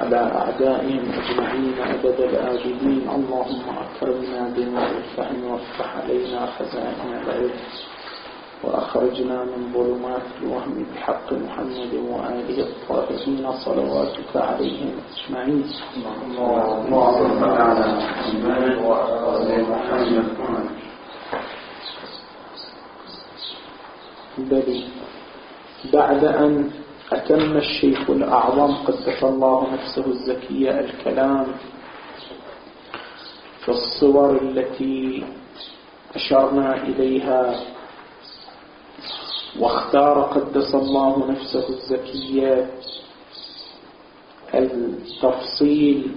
على أعدائهم أجمعين أبد الآبدين. اللهم أكرمنا بنور الفهم وافتح علينا خزائن العلم وأخرجنا من ظلمات الوهم بحق محمد وآله الطاهرين صلواتك عليهم أجمعين. اللهم على محمد وآل محمد. بلي بعد أن أتم الشيخ الأعظم قدس الله نفسه الزكية الكلام في الصور التي أشرنا إليها، واختار قدس الله نفسه الزكية التفصيل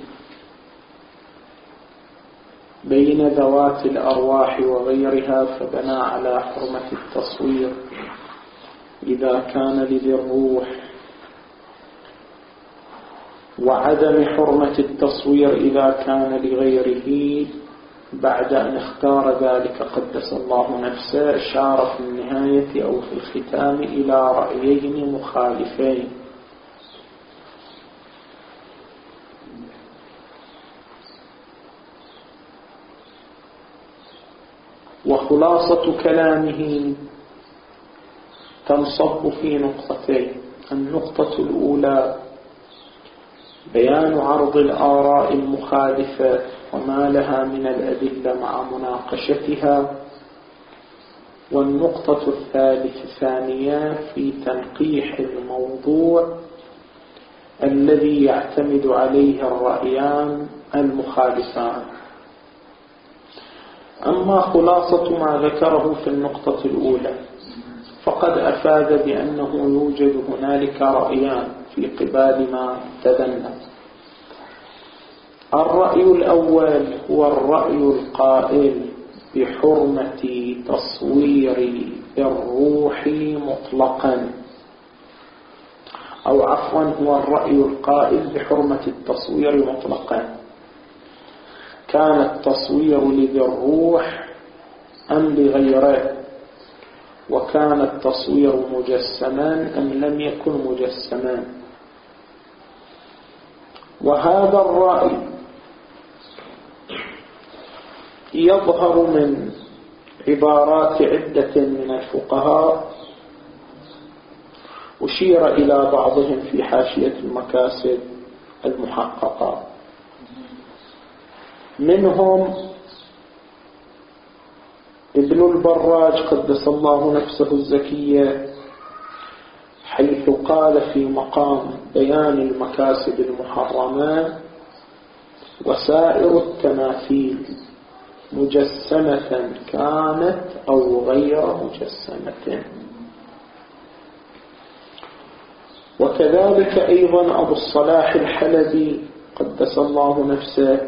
بين ذوات الأرواح وغيرها، فبنى على حرمة التصوير إذا كان لذي الروح، وعدم حرمة التصوير إذا كان لغيره. بعد أن اختار ذلك قدس الله نفسه أشار في النهاية أو في الختام إلى رأيين مخالفين. وخلاصة كلامه تنصب في نقطتين. النقطة الأولى بيان عرض الآراء المخالفة وما لها من الأدلة مع مناقشتها، والنقطة الثانية في تنقيح الموضوع الذي يعتمد عليه الرأيان المخالفان. أما خلاصة ما ذكره في النقطة الأولى فقد أفاد بأنه يوجد هنالك رأيان في قبال ما تبنى. الرأي الأول هو الرأي القائل بحرمة تصوير الروح مطلقا، أو عفوا هو الرأي القائل بحرمة التصوير مطلقا، كان التصوير لذي الروح أم لغيره، وكان التصوير مجسما أم لم يكن مجسما. وهذا الرأي يظهر من عبارات عدة من الفقهاء، أشير إلى بعضهم في حاشية المكاسب المحققة. منهم ابن البراج قدس الله نفسه الزكية، حيث قال في مقام بيان المكاسب المحرمة: وسائر التماثيل مجسمة كانت أو غير مجسمة. وكذلك أيضا أبو الصلاح الحلبي قدس الله نفسه،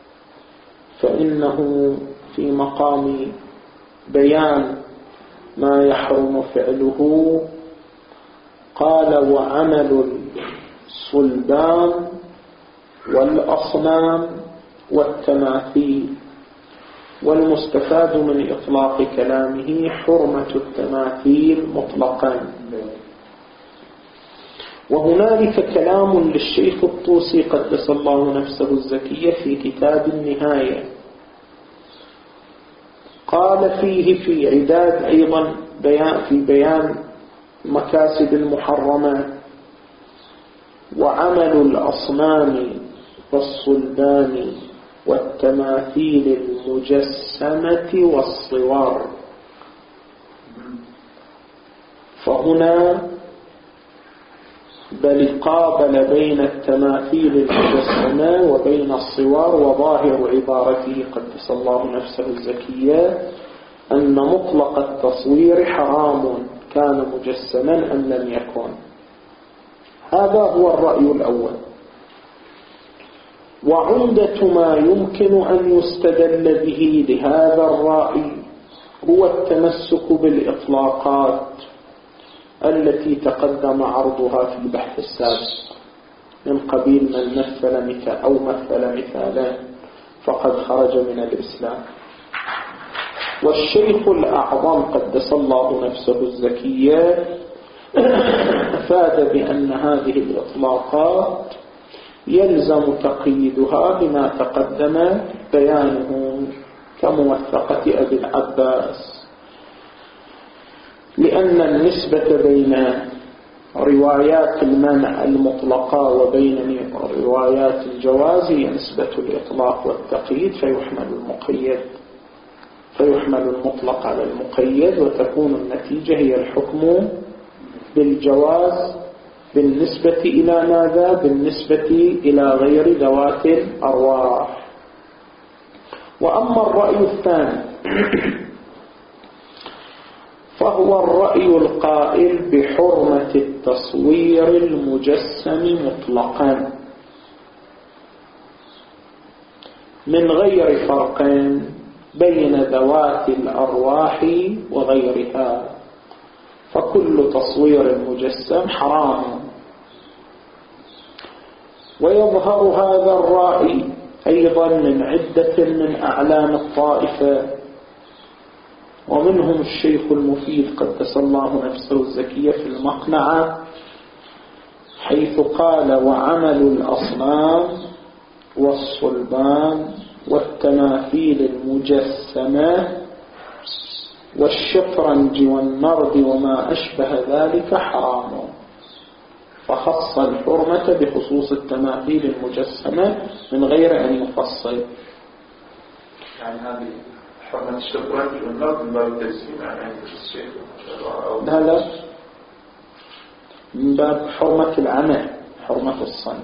فإنه في مقام بيان ما يحرم فعله قال: وعمل الصلبان والأصنام والتماثيل. والمستفاد من إطلاق كلامه حرمة التماثيل مطلقا. وهنالك كلام للشيخ الطوسي قدس الله نفسه الزكية في كتاب النهاية، قال فيه في عداد أيضا في بيان مكاسب المحرمات: وعمل الأصنام والصلبان والتماثيل المجسمة والصور. فهنا بل قابل بين التماثيل المجسمة وبين الصور، وظاهر عبارته قدس الله نفسه الزكية أن مطلق التصوير حرام كان مجسما أم لم يكن. هذا هو الرأي الأول. وعمدة ما يمكن أن يستدل به لهذا الرأي هو التمسك بالإطلاقات التي تقدم عرضها في البحث السابق، من قبيل من مثل مثالا فقد خرج من الإسلام. والشيخ الأعظم قدس الله نفسه الزكية أفاد بأن هذه الإطلاقات يلزم تقييدها بما تقدم بيانه كموثقة أبي العباس، لأن النسبة بين روايات المنع المطلقة وبين روايات الجواز هي نسبة الإطلاق والتقييد، فيحمل المطلق على المقيد، وتكون النتيجة هي الحكم بالجواز بالنسبة إلى ماذا؟ بالنسبة إلى غير ذوات الأرواح. وأما الرأي الثاني فهو الرأي القائل بحرمة التصوير المجسم مطلقا من غير فرق بين ذوات الأرواح وغيرها، فكل تصوير مجسم حرام. ويظهر هذا الرأي أيضا من عدة من أعلام الطائفة، ومنهم الشيخ المفيد قدس الله نفسه الزكية في المقنعة، حيث قال: وعمل الأصنام والصلبان والتماثيل المجسمة والشطرنج والنرد وما أشبه ذلك حرام، فخص الحرمة بخصوص التماثيل المجسمة من غير أن يفصل. يعني هذه حرمة الشطرنج والنرد من باب التجسيم عند الشيخ؟ لا، من باب حرمة العمل، حرمة الصنع.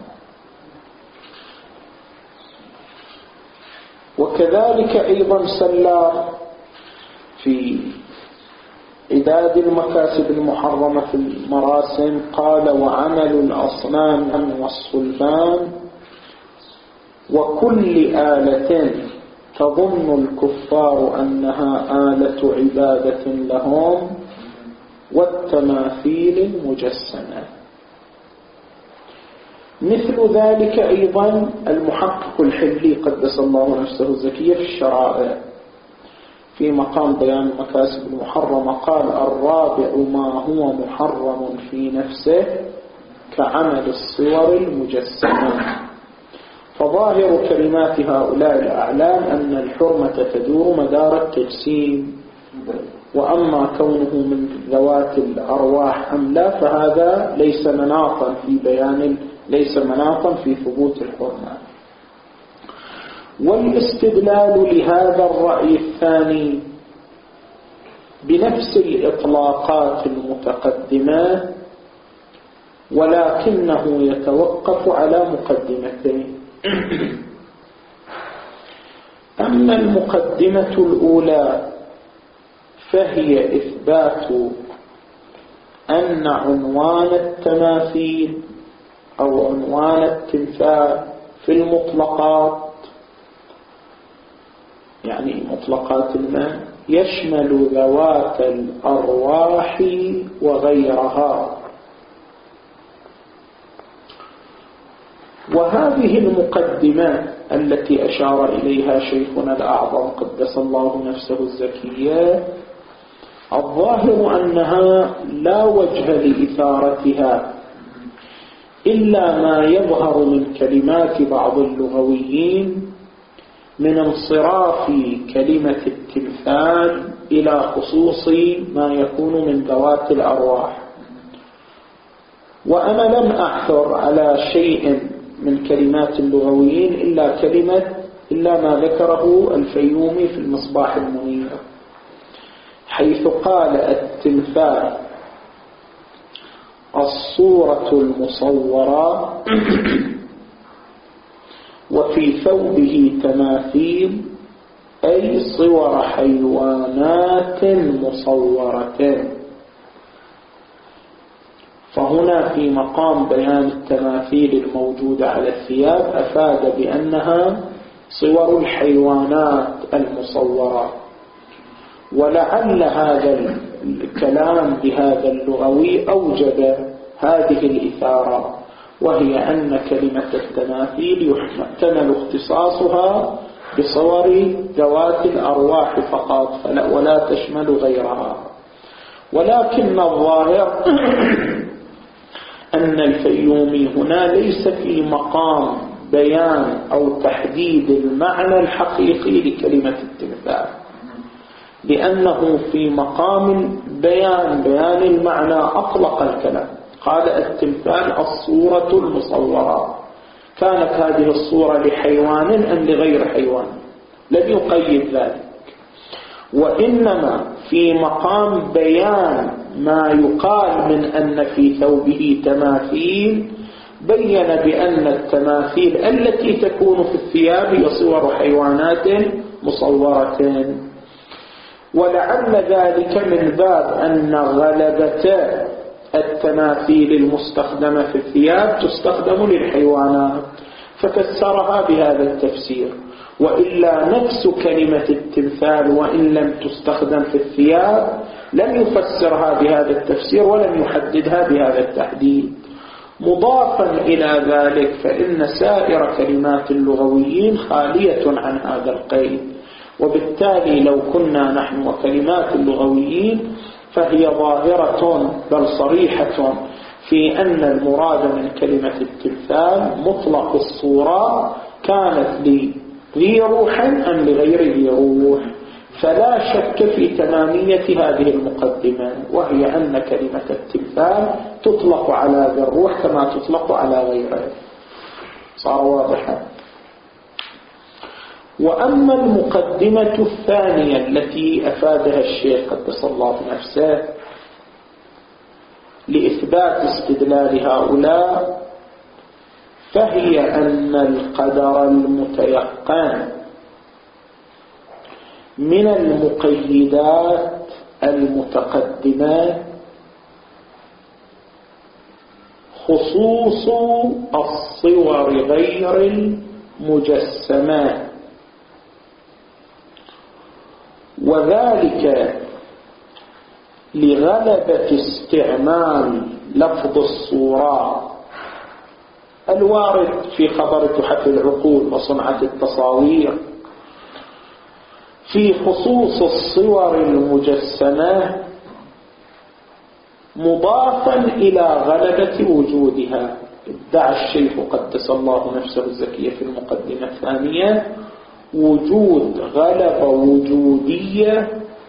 وكذلك أيضا سلار في عداد المكاسب المحرمة في المراسم قال: وعمل الأصنام والصلبان وكل آلة تظن الكفار أنها آلة عبادة لهم والتماثيل المجسمة. مثل ذلك أيضا المحقق الحلي قدس الله نفسه الزكية في الشرائع في مقام بيان المكاسب المحرمة قال: الرابع ما هو محرم في نفسه كعمل الصور المجسمة. فظاهر كلمات هؤلاء الأعلام أن الحرمة تدور مدار التجسيم، وأما كونه من ذوات الأرواح أم لا فهذا ليس مناطا في ثبوت الحرمة. والاستدلال لهذا الرأي الثاني بنفس الإطلاقات المتقدمة، ولكنه يتوقف على مقدمتين. أما المقدمة الأولى فهي إثبات أن عنوان التماثيل أو عنوان التمثال في المطلقات، يعني مطلقات الماء، يشمل ذوات الأرواح وغيرها. وهذه المقدمة التي أشار إليها شيخنا الأعظم قدس الله نفسه الزكية الظاهر أنها لا وجه لإثارتها إلا ما يظهر من كلمات بعض اللغويين من انصراف كلمة التمثال إلى خصوص ما يكون من ذوات الأرواح. وأنا لم أعثر على شيء من كلمات اللغويين إلا ما ذكره الفيومي في المصباح المنير، حيث قال: التمثال الصورة المصورة وفي ثوبه تماثيل أي صور حيوانات مصورة. فهنا في مقام بيان التماثيل الموجودة على الثياب أفاد بأنها صور الحيوانات المصورة. ولعل هذا الكلام بهذا اللغوي أوجب هذه الإثارة، وهي أن كلمة التماثيل يحتمل اختصاصها بصور ذوات الأرواح فقط ولا تشمل غيرها. ولكن الظاهر أن الفيومي هنا ليس في مقام بيان أو تحديد المعنى الحقيقي لكلمة التمثال، لأنه في مقام بيان المعنى أطلق الكلام، قال التمثال الصورة المصورة، كانت هذه الصورة لحيوان أم لغير حيوان، لم يقيد ذلك، وإنما في مقام بيان ما يقال من أن في ثوبه تماثيل، بين بأن التماثيل التي تكون في الثياب هي صور حيوانات مصورة، ولعل ذلك من باب أن غلبة التماثيل المستخدمة في الثياب تستخدم للحيوانات، ففسرها بهذا التفسير، وإلا نفس كلمة التمثال وإن لم تستخدم في الثياب لم يفسرها بهذا التفسير ولم يحددها بهذا التحديد. مضافا إلى ذلك فإن سائر كلمات اللغويين خالية عن هذا القيد، وبالتالي لو كنا نحن وكلمات اللغويين فهي ظاهرة بل صريحة في أن المراد من كلمة التمثال مطلق الصورة، كانت لذي روح أم لغير ذي روح، فلا شك في تمامية هذه المقدمة، وهي أن كلمة التمثال تطلق على ذي الروح كما تطلق على غيره. صار واضحا. وأما المقدمة الثانية التي أفادها الشيخ قدس الله نفسه لإثبات استدلال هؤلاء، فهي أن القدر المتيقن من المقيدات المتقدمة خصوص الصور غير المجسمة، وذلك لغلبة استعمال لفظ الصورة الوارد في خبر تحف العقول وصنعة التصاوير في خصوص الصور المجسمة، مضافا إلى غلبة وجودها. ادعى الشيخ قدس الله نفسه الزكية في المقدمة الثانية وجود غلبة وجودية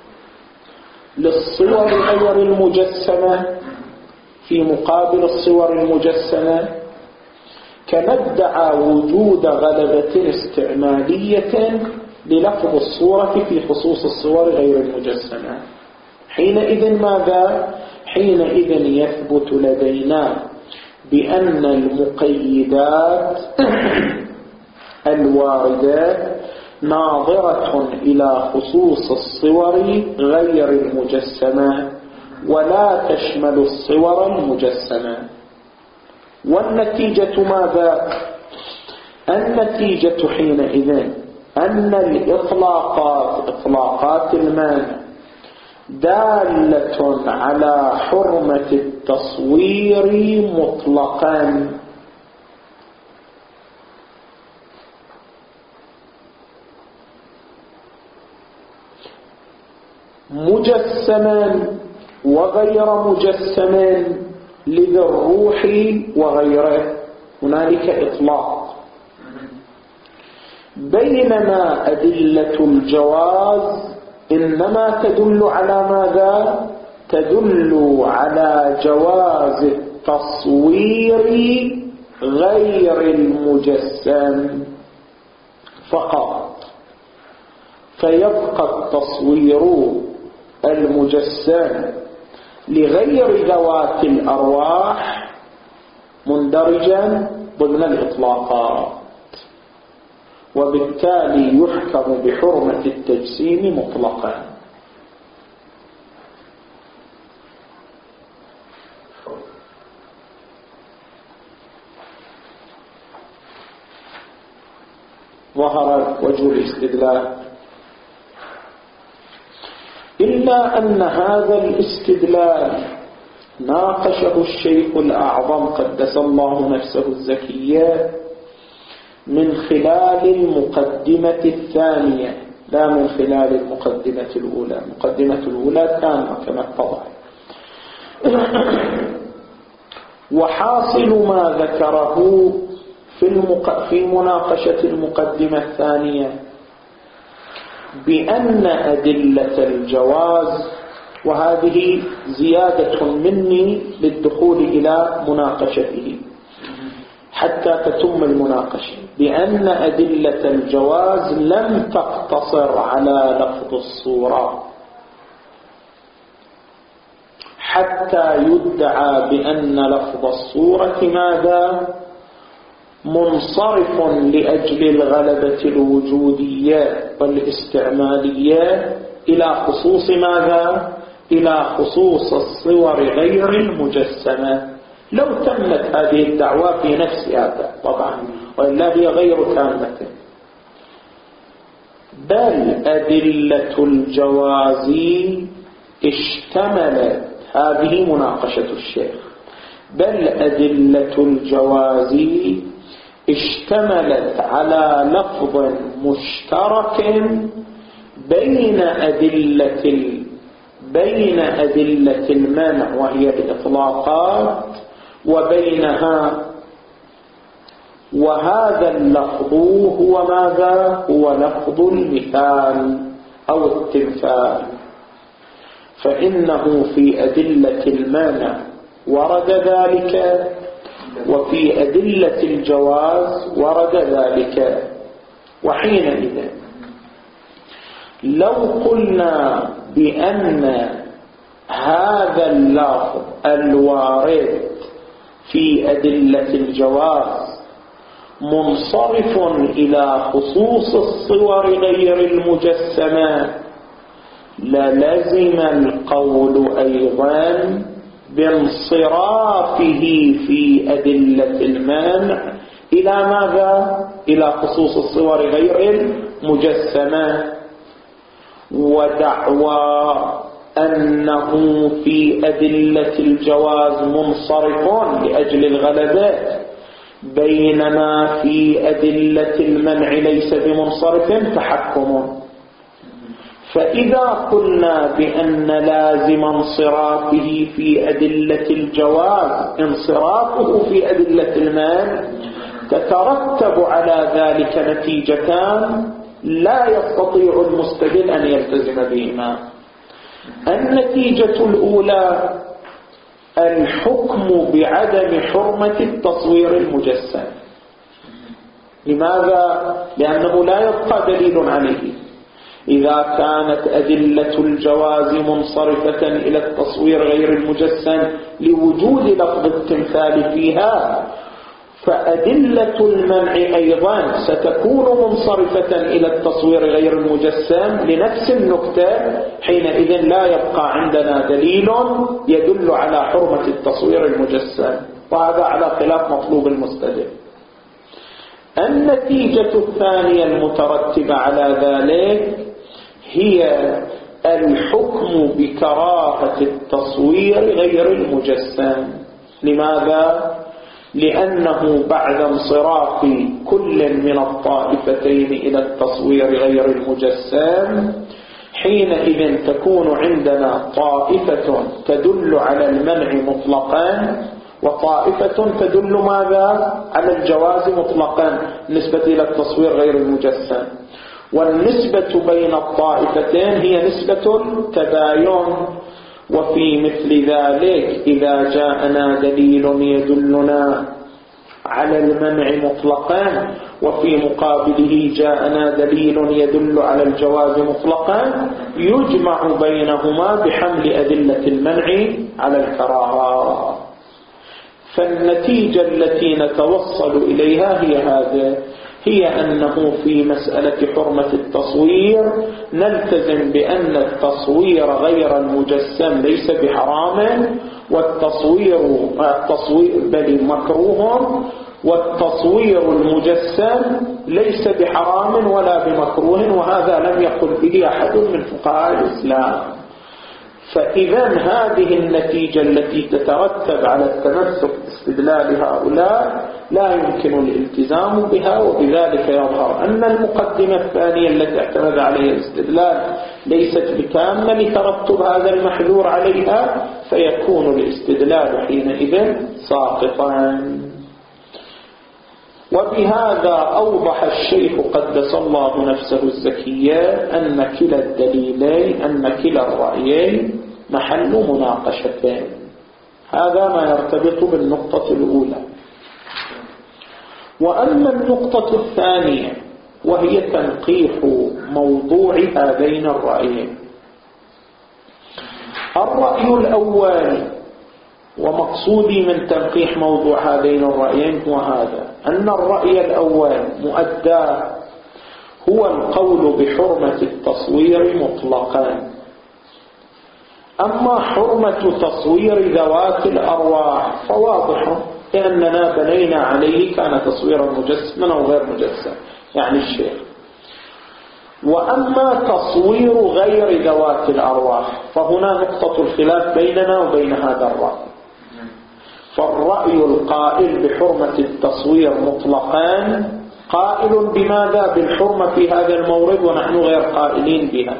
للصور غير المجسمة في مقابل الصور المجسمة، كما ادعى وجود غلبة استعمالية للفظ الصورة في خصوص الصور غير المجسمة. حينئذ ماذا؟ حينئذ يثبت لدينا بأن المقيدات الواردة ناظرة إلى خصوص الصور غير المجسمة ولا تشمل الصور المجسمة. والنتيجة ماذا؟ النتيجة حينئذ أن إطلاقات المانع دالة على حرمة التصوير مطلقا، مجسما وغير مجسم لذي الروح وغيره، هنالك إطلاق، بينما أدلة الجواز إنما تدل على ماذا؟ تدل على جواز التصوير غير المجسم فقط، فيبقى التصوير المجسم لغير ذوات الأرواح مندرجا ضمن الإطلاقات، وبالتالي يحكم بحرمة التجسيم مطلقا. ظهر وجه الاستدلال، إلا أن هذا الاستدلال ناقشه الشيخ الأعظم قدس الله نفسه الزكية من خلال المقدمة الثانية لا من خلال المقدمة الأولى. المقدمة الأولى تامة كما اتضح، وحاصل ما ذكره في مناقشة المقدمة الثانية بأن أدلة الجواز، وهذه زيادة مني للدخول إلى مناقشته حتى تتم المناقشة، بأن أدلة الجواز لم تقتصر على لفظ الصورة حتى يدعى بأن لفظ الصورة ماذا؟ منصرف لأجل الغلبة الوجودية والاستعمالية إلى خصوص ماذا؟ إلى خصوص الصور غير المجسمة. لو تمت هذه الدعوة في نفس هذا طبعا، وإلا هي غير تامة. بل أدلة الجواز اشتملت، هذه مناقشة الشيخ، بل أدلة الجواز اشتملت على لفظ مشترك بين أدلة المنع وهي الإطلاقات وبينها، وهذا اللفظ هو ماذا؟ هو لفظ المثال أو التمثال. فإنه في أدلة المانع ورد ذلك، وفي أدلة الجواز ورد ذلك. وحينئذ لو قلنا بأن هذا اللفظ الوارد في أدلة الجواز منصرف إلى خصوص الصور غير المجسمة، للزم القول أيضا بانصرافه في أدلة المانع إلى ماذا؟ إلى خصوص الصور غير المجسمة. ودعوى أنه في أدلة الجواز منصرف لأجل الغلبة بينما في أدلة المنع ليس بمنصرف تحكم. فإذا قلنا بأن لازم انصرافه في أدلة الجواز انصرافه في أدلة المنع، تترتب على ذلك نتيجتان لا يستطيع المستدل أن يلتزم بهما. النتيجة الأولى الحكم بعدم حرمة التصوير المجسم. لماذا؟ لأنه لا يبقى دليل عليه. إذا كانت أدلة الجواز منصرفة إلى التصوير غير المجسم لوجود لفظ التمثال فيها، فأدلة المنع أيضا ستكون منصرفة إلى التصوير غير المجسم لنفس النكتة. حينئذ لا يبقى عندنا دليل يدل على حرمة التصوير المجسم، وهذا على خلاف مطلوب المستدل. النتيجة الثانية المترتبة على ذلك هي الحكم بكراهة التصوير غير المجسم. لماذا؟ لأنه بعد انصراف كل من الطائفتين إلى التصوير غير المجسم، حينئذ تكون عندنا طائفة تدل على المنع مطلقا، وطائفة تدل ماذا؟ على الجواز مطلقا نسبة إلى التصوير غير المجسم. والنسبة بين الطائفتين هي نسبة تباين. وفي مثل ذلك إذا جاءنا دليل يدلنا على المنع مطلقا وفي مقابله جاءنا دليل يدل على الجواز مطلقا، يجمع بينهما بحمل أدلة المنع على الكراهة. فالنتيجة التي نتوصل إليها هي هذا، هي أنه في مسألة حرمة التصوير نلتزم بأن التصوير غير المجسم ليس بحرام، والتصوير بل مكروه، والتصوير المجسم ليس بحرام ولا بمكروه، وهذا لم يقل به أحد من فقهاء الإسلام. فإذا هذه النتيجة التي تترتب على التمسك باستدلال هؤلاء لا يمكن الالتزام بها، وبذلك يظهر أن المقدمة الثانية التي اعتمد عليها الاستدلال ليست بتامة لترتب هذا المحذور عليها، فيكون الاستدلال حينئذ ساقطا. وبهذا أوضح الشيخ قدس الله نفسه الزكية أن كلا الدليلين، أن كلا الرأيين محل مناقشتين. هذا ما يرتبط بالنقطة الأولى. وأما النقطة الثانية وهي تنقيح موضوع هذين الرأيين. الرأي الأول، ومقصودي من تنقيح موضوع هذين الرأيين هو هذا، أن الرأي الأول مؤداه هو القول بحرمة التصوير مطلقا. أما حرمة تصوير ذوات الأرواح فواضح، لأننا بنينا عليه كان تصويرا مجسما أو غير مجسم، يعني الشيخ. وأما تصوير غير ذوات الأرواح فهنا نقطة الخلاف بيننا وبين هذا الرأي. فالرأي القائل بحرمة التصوير مطلقا قائل بماذا؟ بالحرمة في هذا المورد، ونحن غير قائلين بها.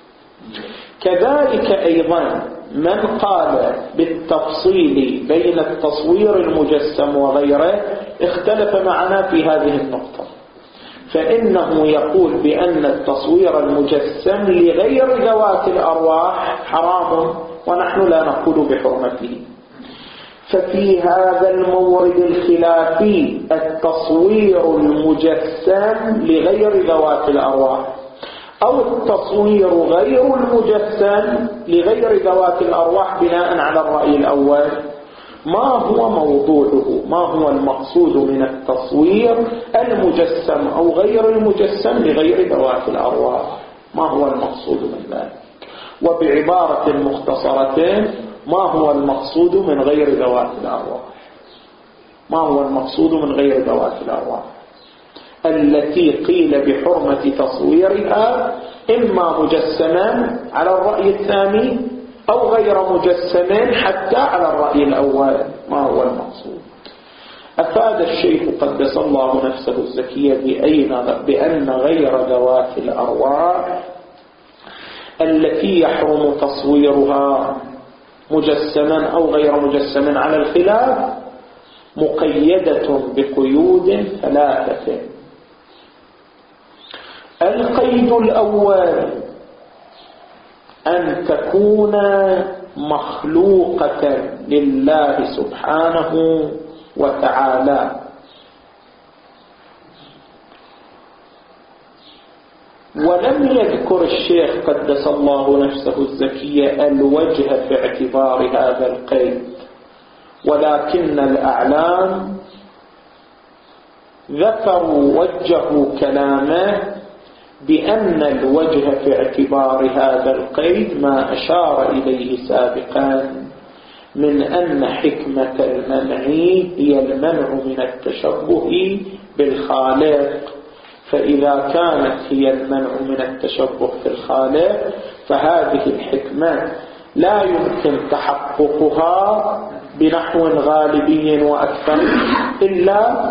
كذلك أيضا من قال بالتفصيل بين التصوير المجسم وغيره اختلف معنا في هذه النقطة، فإنه يقول بأن التصوير المجسم لغير ذوات الأرواح حرام، ونحن لا نقول بحرمته. ففي هذا المورد الخلافي التصوير المجسم لغير ذوات الأرواح أو التصوير غير المجسم لغير ذوات الأرواح بناء على الرأي الأول، ما هو موضوعه؟ ما هو المقصود من التصوير المجسم أو غير المجسم لغير ذوات الأرواح؟ ما هو المقصود من ذلك؟ وبعبارة مختصرة، ما هو المقصود من غير ذوات الأرواح؟ ما هو المقصود من غير ذوات الأرواح التي قيل بحرمة تصويرها إما مجسما على الرأي الثاني أو غير مجسم حتى على الرأي الأول؟ ما هو المقصود؟ أفاد الشيخ قدس الله نفسه الزكية بأن غير ذوات الأرواح التي يحرم تصويرها مجسما أو غير مجسم على الخلاف مقيدة بقيود ثلاثة. القيد الأول أن تكون مخلوقة لله سبحانه وتعالى، ولم يذكر الشيخ قدس الله نفسه الزكية الوجه في اعتبار هذا القيد، ولكن الأعلام ذكروا وجهوا كلامه بأن الوجه في اعتبار هذا القيد ما أشار إليه سابقا من أن حكمة المنع هي المنع من التشبه بالخالق. فإذا كانت هي المنع من التشبه في الخالق فهذه الحكمة لا يمكن تحققها بنحو غالبي وأكثر إلا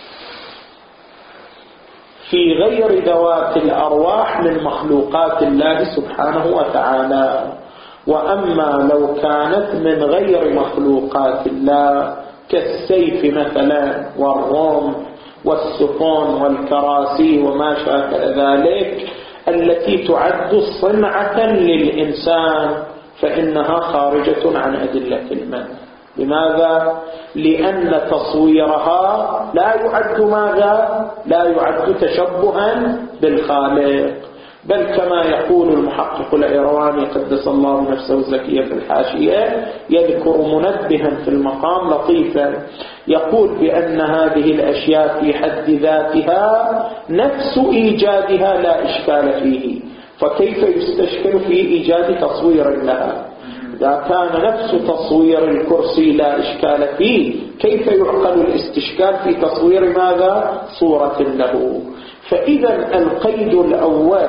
في غير ذوات الأرواح من مخلوقات الله سبحانه وتعالى. وأما لو كانت من غير مخلوقات الله كالسيف مثلا والرمح والسفن والكراسي وما شابه ذلك التي تعد صنعة للإنسان فإنها خارجة عن أدلة المنع. لماذا؟ لأن تصويرها لا يعد ماذا؟ لا يعد تشبها بالخالق، بل كما يقول المحقق الإيرواني قدس الله نفسه الزكية في الحاشية يذكر منبها في المقام لطيفا، يقول بأن هذه الأشياء في حد ذاتها نفس إيجادها لا إشكال فيه، فكيف يستشكل في إيجاد تصوير لها؟ إذا كان نفس تصوير الكرسي لا إشكال فيه كيف يعقل الاستشكال في تصوير ماذا؟ صورة له. فإذا القيد الأول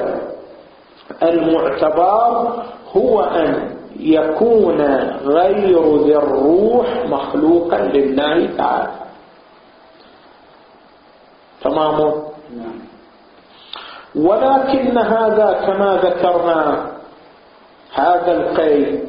المعتبر هو أن يكون غير ذي الروح مخلوقا لله تعالى. تمام؟ ولكن هذا كما ذكرنا هذا القيد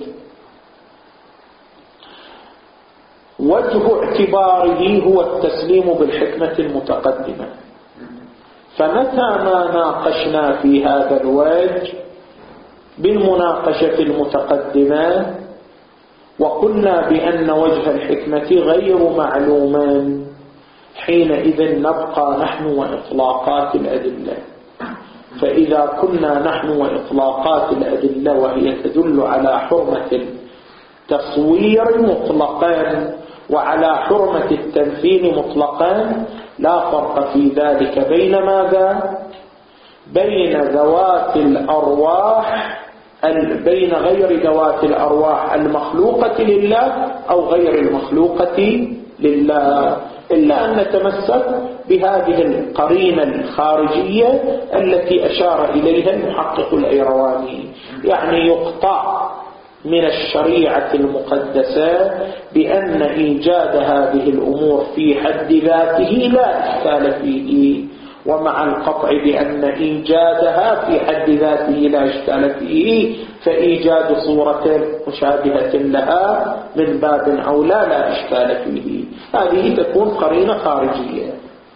وجه اعتباره هو التسليم بالحكمة المتقدمة. فمتى ما ناقشنا في هذا الوجه بالمناقشة المتقدمة وقلنا بأن وجه الحكمة غير معلوم، حينئذ نبقى نحن وإطلاقات الأدلة. فإذا كنا نحن وإطلاقات الأدلة وهي تدل على حرمة التصوير مطلقا وعلى حرمة التمثيل مطلقا، لا فرق في ذلك بين ماذا؟ بين ذوات الأرواح، بين غير ذوات الأرواح المخلوقة لله أو غير المخلوقة لله، إلا أن نتمسك بهذه القرينة الخارجية التي أشار إليها المحقق الأيرواني. يعني يقطع من الشريعة المقدسة بأن إيجاد هذه الأمور في حد ذاته لا إشكال فيه، ومع القطع بأن إيجادها في حد ذاته لا إشكال فيه، فإيجاد صورة مشابهة لها من باب أولى لا إشكال فيه. هذه تكون قرينة خارجية.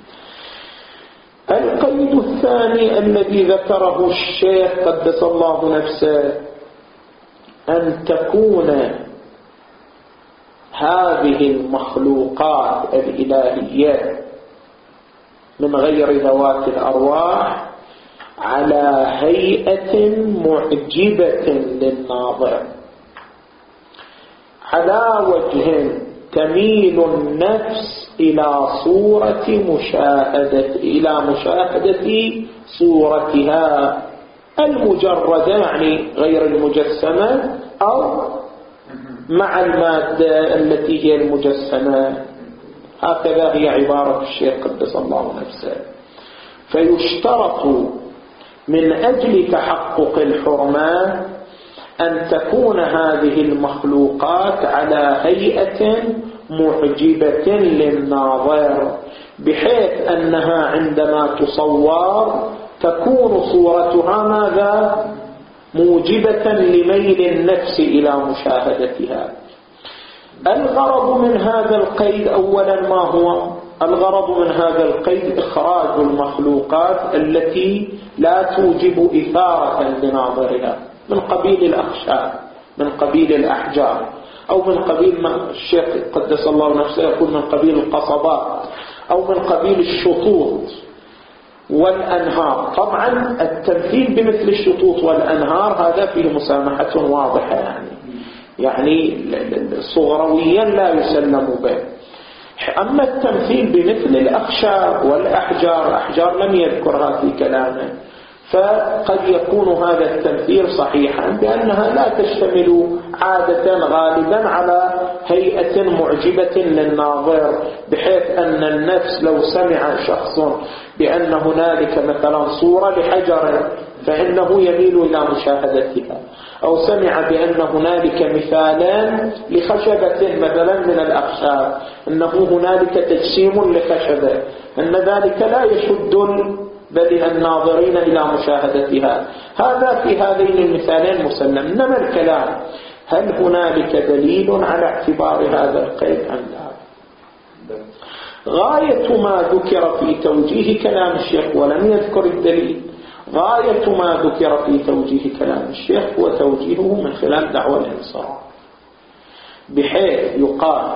القيد الثاني الذي ذكره الشيخ قدس الله نفسه أن تكون هذه المخلوقات الإلهية من غير ذوات الأرواح على هيئة معجبة للناظر، على وجه تميل النفس إلى مشاهدة صورتها المجردة، يعني غير المجسمة، أو مع المادة التي هي المجسمة. هكذا هي عبارة الشيخ قدس الله نفسه. فيشترط من أجل تحقق الحرمة أن تكون هذه المخلوقات على هيئة معجبة للناظر، بحيث أنها عندما تصور تكون صورتها ماذا؟ موجبة لميل النفس إلى مشاهدتها. الغرض من هذا القيد أولا ما هو؟ الغرض من هذا القيد إخراج المخلوقات التي لا توجب إثارة لناظرها، من قبيل الأخشاب، من قبيل الأحجار، أو من قبيل ما الشيخ قدس الله نفسه يقول من قبيل القصبات، أو من قبيل الشطوط والأنهار. طبعا التمثيل بمثل الشطوط والأنهار هذا فيه مسامحة واضحة، يعني صغرويا لا يسلم به. أما التمثيل بمثل الأخشاب والأحجار، الأحجار لم يذكرها في كلامه، فقد يكون هذا التمثيل صحيحا بأنها لا تشتمل عادة غالبا على هيئة معجبة للناظر، بحيث أن النفس لو سمع شخص بأن هنالك مثلا صورة لحجر فإنه يميل إلى مشاهدتها، أو سمع بأن هنالك مثالان لخشبة مثلا من الأخشاب، أنه هنالك تجسيم لخشبة، أن ذلك لا يشد بل الناظرين إلى مشاهدتها. هذا في هذين المثالين مسلم. إنما الكلام هل هنالك دليل على اعتبار هذا القيد أم لا؟ غاية ما ذكر في توجيه كلام الشيخ ولم يذكر الدليل، غاية ما ذكر في توجيه كلام الشيخ هو توجيهه من خلال دعوة الانصراف، بحيث يقال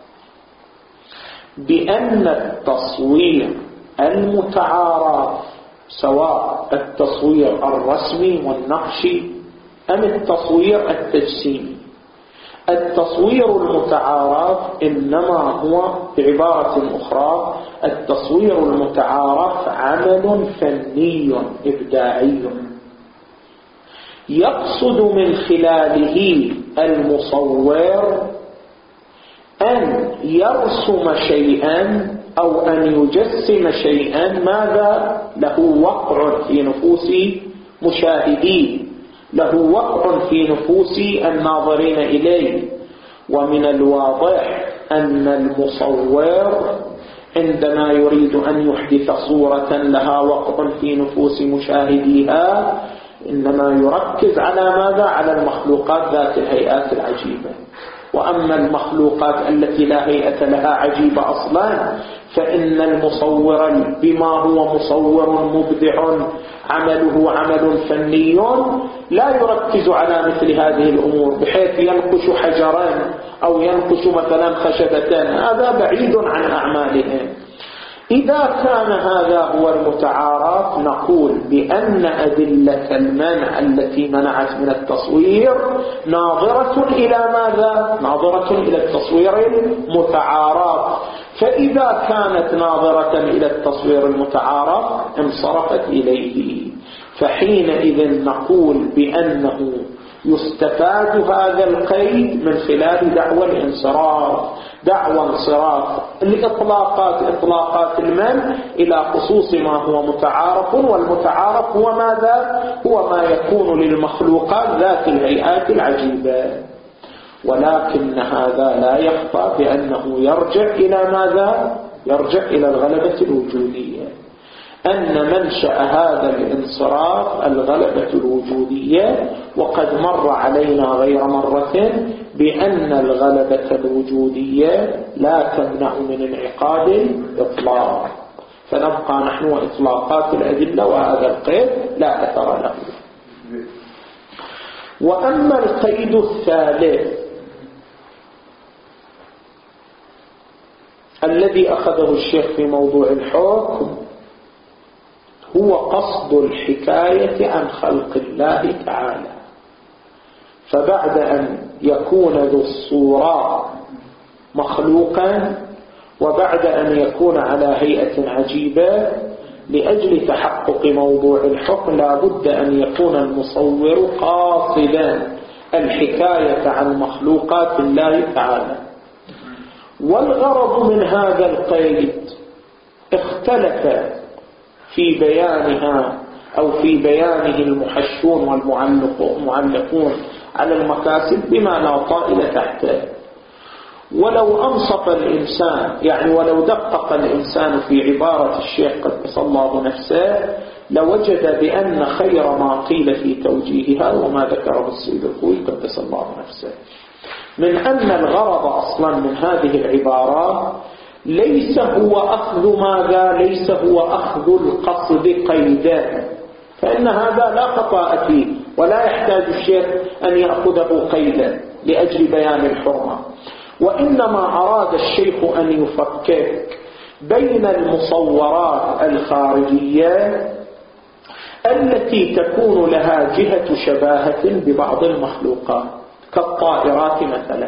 بأن التصوير المتعارف، سواء التصوير الرسمي والنقشي أم التصوير التجسيمي، التصوير المتعارف إنما هو بعبارة أخرى التصوير المتعارف عمل فني إبداعي يقصد من خلاله المصور أن يرسم شيئا أو أن يجسم شيئا ماذا له وقع في نفوس مشاهديه، له وقع في نفوس الناظرين إليه. ومن الواضح أن المصور عندما يريد أن يحدث صورة لها وقع في نفوس مشاهديها إنما يركز على ماذا؟ على المخلوقات ذات الهيئات العجيبة. وأما المخلوقات التي لا هيئة لها عجيبة أصلا فإن المصور بما هو مصور مبدع عمله عمل فني لا يركز على مثل هذه الأمور بحيث ينقش حجرا أو ينقش مثلا خشبة، هذا بعيد عن أعمالهم. إذا كان هذا هو المتعارف نقول بأن أدلة المنع التي منعت من التصوير ناظرة إلى ماذا؟ ناظرة إلى التصوير المتعارف. فإذا كانت ناظرة إلى التصوير المتعارف انصرفت إليه، فحينئذ نقول بأنه يستفاد هذا القيد من خلال دعوى الانصراف، دعوى انصراف إطلاقات المنع إلى خصوص ما هو متعارف، والمتعارف هو ماذا؟ هو ما يكون للمخلوقات ذات الهيئات العجيبة. ولكن هذا لا يخفى بأنه يرجع إلى ماذا؟ يرجع إلى الغلبة الوجودية، أن منشأ هذا الانصراف الغلبة الوجودية. وقد مر علينا غير مرة بأن الغلبة الوجودية لا تمنع من انعقاد الإطلاق، فنبقى نحن وإطلاقات الأدلة وهذا القيد لا أثر له. وأما القيد الثالث الذي أخذه الشيخ في موضوع الحكم هو قصد الحكاية عن خلق الله تعالى. فبعد أن يكون ذو الصورة مخلوقا وبعد أن يكون على هيئة عجيبة، لأجل تحقق موضوع الحكم لا بد أن يكون المصور قاصدا الحكاية عن مخلوقات الله تعالى. والغرض من هذا القيد اختلف في بيانها أو في بيانه المحشون والمعلقون على المكاسب بما لا طائل تحته. ولو أنصف الإنسان يعني ولو دقق الإنسان في عبارة الشيخ قدس الله نفسه لوجد بأن خير ما قيل في توجيهها وما ذكره السيد الخوي قدس الله نفسه من أن الغرض أصلا من هذه العبارة ليس هو أخذ ماذا؟ ليس هو أخذ القصد قيدا، فإن هذا لا خطأ فيه ولا يحتاج الشيخ أن يأخذه قيدا لأجل بيان الحرمة. وإنما أراد الشيخ أن يفكك بين المصورات الخارجية التي تكون لها جهة شباهة ببعض المخلوقات كالطائرات مثلا،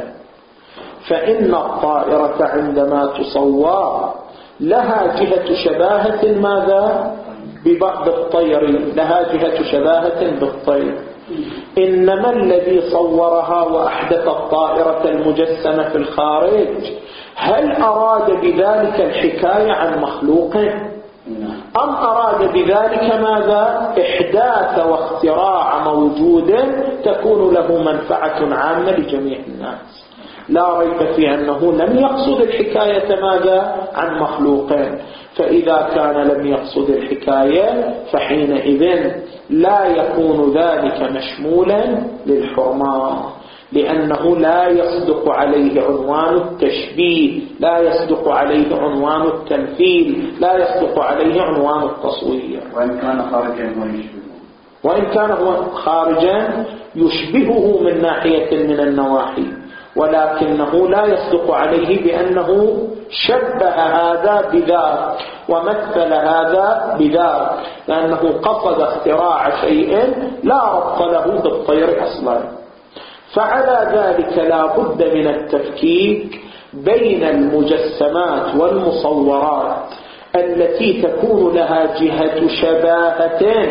فإن الطائرة عندما تصور لها جهة شباهة ماذا؟ ببعض الطير، لها جهة شباهة بالطير. إنما الذي صورها وأحدث الطائرة المجسمة في الخارج هل أراد بذلك الحكاية عن مخلوق أم أراد بذلك ماذا؟ إحداث واختراع موجود تكون له منفعة عامة لجميع الناس. لا ريب في أنه لم يقصد الحكاية ماذا؟ عن مخلوقين. فإذا كان لم يقصد الحكاية فحينئذ لا يكون ذلك مشمولا للحرمة، لأنه لا يصدق عليه عنوان التشبيه، لا يصدق عليه عنوان التمثيل، لا يصدق عليه عنوان التصوير. وإن كان خارجا ويشبهه، وإن كان هو خارجا يشبهه من ناحية من النواحي، ولكنه لا يصدق عليه بأنه شبه هذا بذاك ومثل هذا بذاك، لأنه قصد اختراع شيء لا ربط له بالطير أصلا. فعلى ذلك لا بد من التفكيك بين المجسمات والمصورات التي تكون لها جهة شباهة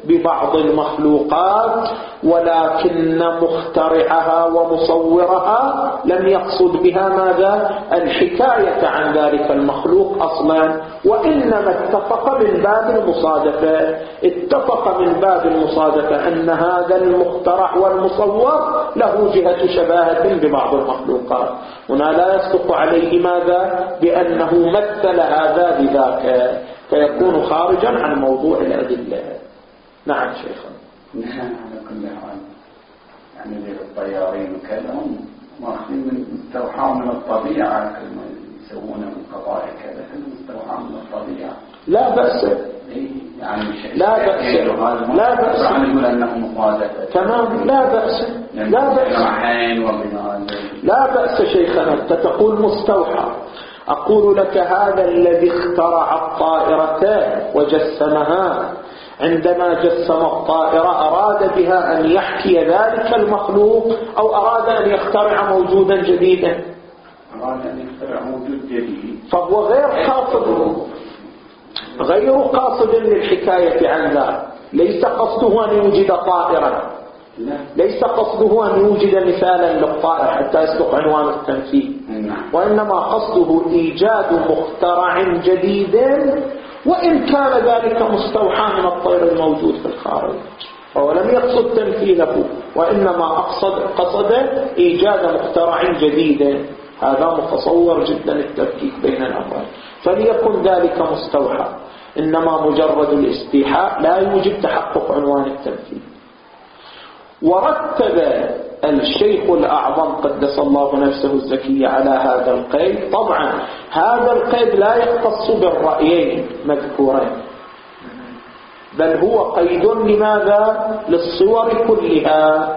ببعض المخلوقات، ولكن مخترعها ومصورها لم يقصد بها ماذا؟ الحكاية عن ذلك المخلوق أصلا، وإنما اتفق من باب المصادفة، اتفق من باب المصادفة أن هذا المخترع والمصور له جهة شباهة ببعض المخلوقات. هنا لا يصدق عليه ماذا؟ بأنه مثل هذا بذاك، فيكون خارجا عن موضوع الأدلة. نعم شيخنا. نحن على كل حال يعني غير الطيارين وكلهم ماخذين من مستوحى من الطبيعة، كما يسوون من قضايا كذا مستوحى من الطبيعة. لا بأس، يعني لا بأس، لا بأس، يقول أنه مخالفة تمام، لا بأس، لا بأس، لا بأس شيخنا. أنت تقول مستوحى، أقول لك هذا الذي اخترع الطائرة وجسمها عندما جسم الطائرة أراد بها أن يحكي ذلك المخلوق أو أراد أن يخترع موجودا جديدا؟ أراد أن يخترع موجود جديد، فهو غير قاصد للحكاية عن ذلك. ليس قصده أن يوجد طائرة، ليس قصده أن يوجد مثالا للطائر حتى يصدق عنوان التمثيل، وإنما قصده إيجاد مخترع جديد، وإن كان ذلك مستوحى من الطير الموجود في الخارج، فهو لم يقصد تمثيله، وإنما قصد إيجاد مخترع جديد. هذا متصور جدا التفكيك بين الأمرين، فليكن ذلك مستوحى، إنما مجرد الاستيحاء لا يوجب تحقق عنوان التمثيل. ورتب الشيخ الأعظم قدس الله نفسه الزكية على هذا القيد. طبعا هذا القيد لا يختص بالرأيين مذكورين، بل هو قيد لماذا؟ للصور كلها،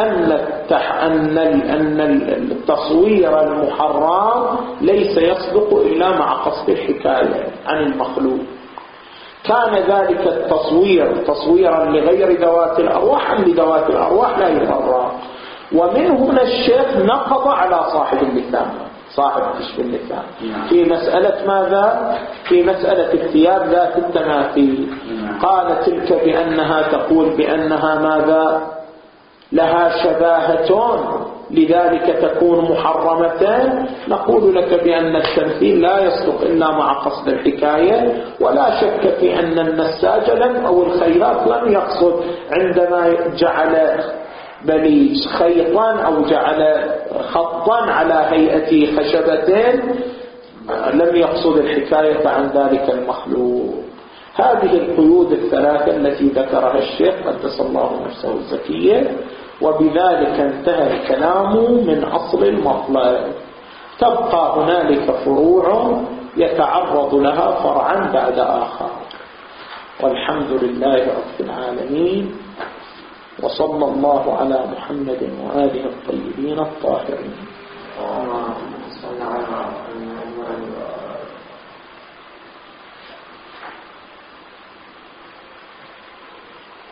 أن التصوير المحرم ليس يصدق إلا مع قصد الحكاية عن المخلوق. كان ذلك التصوير تصويرا لغير ذوات الأرواح أم لذوات الأرواح لا يفرق. ومن هنا الشيخ نقض على صاحب اللسان، صاحب كشف اللسان، في مسألة ماذا؟ في مسألة الثياب ذات التماثيل. قال تلك بأنها تقول بأنها ماذا؟ لها شباهة لذلك تكون محرمة. نقول لك بأن التمثيل لا يصدق إلا مع قصد الحكاية، ولا شك في أن النساج أو الخياط لم يقصد عندما جعل بليج خيطا أو جعل خطا على هيئة خشبتين، لم يقصد الحكاية عن ذلك المخلوق. هذه القيود الثلاثة التي ذكرها الشيخ قدس الله نفسه الزكية، وبذلك انتهى الكلام من أصل المطلب. تبقى هنالك فروع يتعرض لها فرعا بعد آخر. والحمد لله رب العالمين، وصلى الله على محمد وآله الطيبين الطاهرين.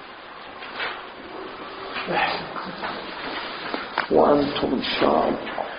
وأنتم إن شاء الله.